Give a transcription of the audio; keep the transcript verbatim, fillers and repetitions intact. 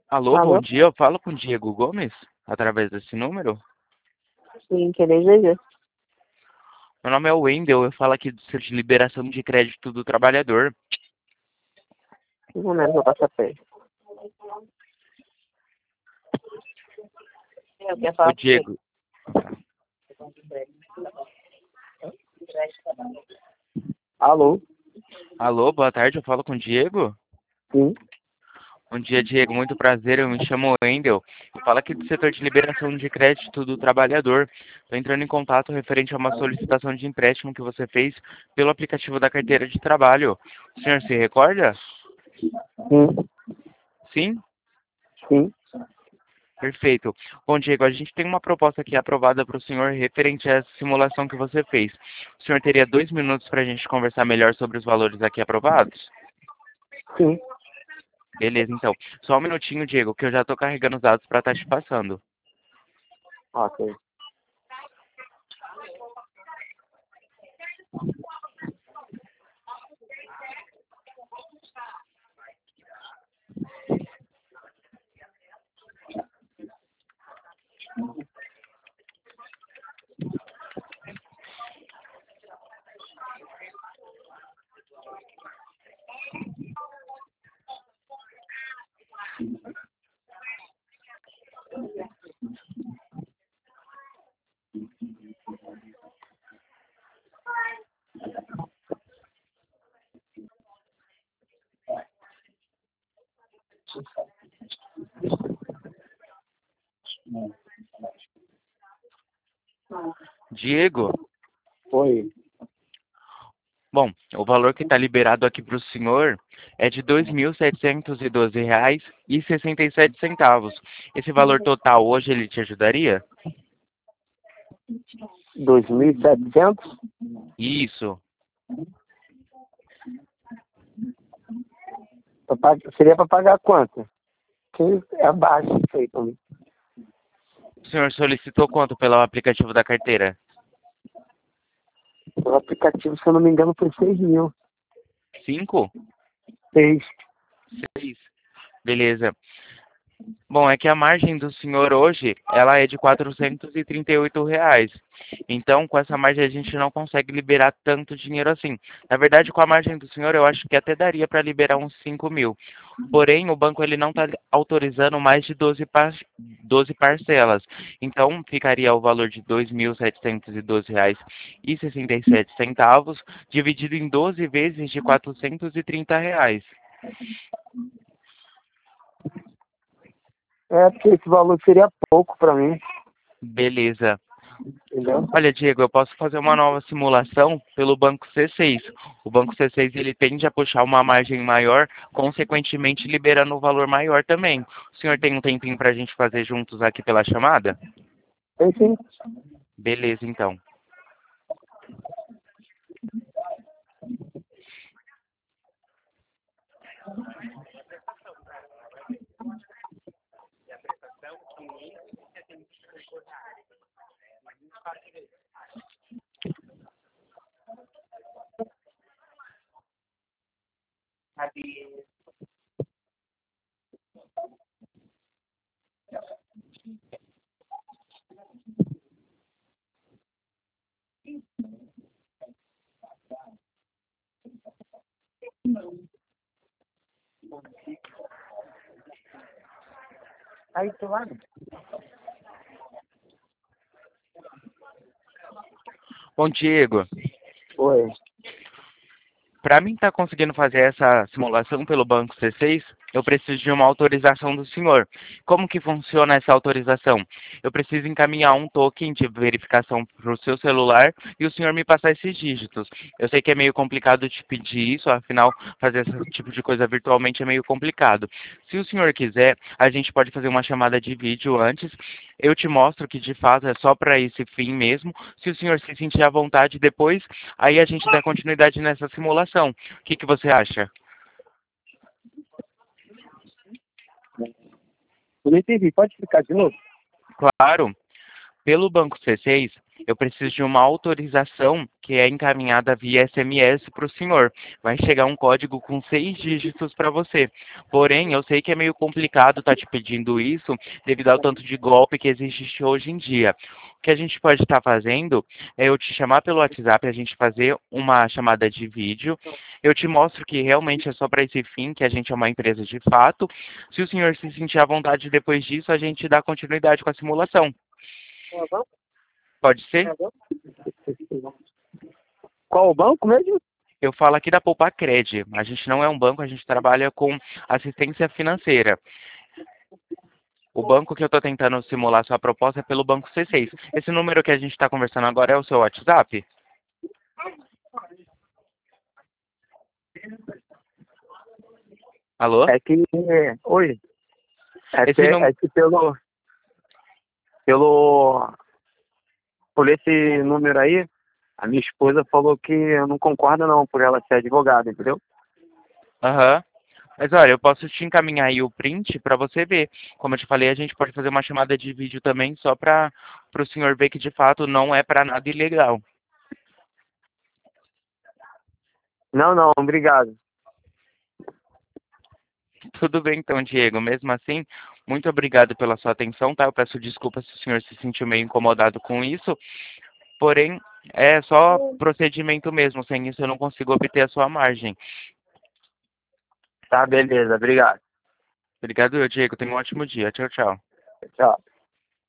Alô, bom Alô? dia. Eu falo com o Diego Gomes, através desse número. Sim, que deseja? Meu nome é Wendel, eu falo aqui do Centro de Liberação de Crédito do Trabalhador. Um momento, vou passar pra ele. Eu quero Ô, falar com ele. Diego. Alô? Alô, boa tarde, eu falo com o Diego. Sim. Bom dia, Diego, muito prazer, eu me chamo Wendel. Eu falo aqui do Setor de Liberação de Crédito do Trabalhador. Estou entrando em contato referente a uma solicitação de empréstimo que você fez pelo aplicativo da carteira de trabalho. O senhor se recorda? Sim. Sim? Sim. Perfeito. Bom, Diego, a gente tem uma proposta aqui aprovada para o senhor referente a essa simulação que você fez. O senhor teria dois minutos para a gente conversar melhor sobre os valores aqui aprovados? Sim. Beleza, então. Só um minutinho, Diego, que eu já estou carregando os dados para estar te passando. Ok. Diego, Oi. bom, o valor que está liberado aqui para o senhor é de dois mil setecentos e doze reais e sessenta e sete centavos. Esse valor total hoje ele te ajudaria? Dois mil e setecentos? Isso. Pra pag- Seria para pagar quanto? Que é abaixo disso aí pra mim. O senhor solicitou quanto pelo aplicativo da carteira? O aplicativo, se eu não me engano, foi seis mil. Cinco? Seis. Seis. Beleza. Bom, é que a margem do senhor hoje, ela é de quatrocentos e trinta e oito reais. Então, com essa margem, a gente não consegue liberar tanto dinheiro assim. Na verdade, com a margem do senhor, eu acho que até daria para liberar uns cinco mil. Porém, o banco ele não está autorizando mais de doze, par doze parcelas. Então, ficaria o valor de dois mil setecentos e doze reais e sessenta e sete centavos, dividido em doze vezes de quatrocentos e trinta reais. É, porque esse valor seria pouco para mim, Beleza. entendeu? Olha, Diego, eu posso fazer uma nova simulação pelo banco C seis. O banco C seis ele tende a puxar uma margem maior, consequentemente liberando um valor maior também. O senhor tem um tempinho para a gente fazer juntos aqui pela chamada? Tem sim. Beleza, então. Aí, tu vai? Bom, Diego, Oi. para mim estar conseguindo fazer essa simulação pelo banco C seis, eu preciso de uma autorização do senhor. Como que funciona essa autorização? Eu preciso encaminhar um token de verificação para o seu celular e o senhor me passar esses dígitos. Eu sei que é meio complicado te pedir isso, afinal, fazer esse tipo de coisa virtualmente é meio complicado. Se o senhor quiser, a gente pode fazer uma chamada de vídeo antes. Eu te mostro que de fato é só para esse fim mesmo. Se o senhor se sentir à vontade depois, aí a gente dá continuidade nessa simulação. O que que você acha? Eu não entendi. Pode explicar de novo? Claro. Pelo banco C seis, Eu preciso de uma autorização que é encaminhada via S M S para o senhor. Vai chegar um código com seis dígitos para você. Porém, eu sei que é meio complicado estar te pedindo isso devido ao tanto de golpe que existe hoje em dia. O que a gente pode estar fazendo é eu te chamar pelo WhatsApp, a gente fazer uma chamada de vídeo. Eu te mostro que realmente é só para esse fim, que a gente é uma empresa de fato. Se o senhor se sentir à vontade depois disso, a gente dá continuidade com a simulação. Pode ser? Qual o banco mesmo? Eu falo aqui da Poupacred. A gente não é um banco, a gente trabalha com assistência financeira. O banco que eu estou tentando simular sua proposta é pelo Banco C seis. Esse número que a gente está conversando agora é o seu WhatsApp? Alô? É que. Oi. É, Esse que, num- é que pelo. Pelo. Por esse número aí, a minha esposa falou que eu não concordo não, por ela ser advogada, entendeu? Aham. Mas olha, eu posso te encaminhar aí o print para você ver. Como eu te falei, a gente pode fazer uma chamada de vídeo também só para o senhor ver que de fato não é para nada ilegal. Não, não, obrigado. Tudo bem então, Diego. Mesmo assim, muito obrigado pela sua atenção, tá? Eu peço desculpas se o senhor se sentiu meio incomodado com isso. Porém, é só procedimento mesmo. Sem isso eu não consigo obter a sua margem. Tá, beleza, obrigado. Obrigado, Diego. Tenha um ótimo dia. Tchau, tchau. Tchau.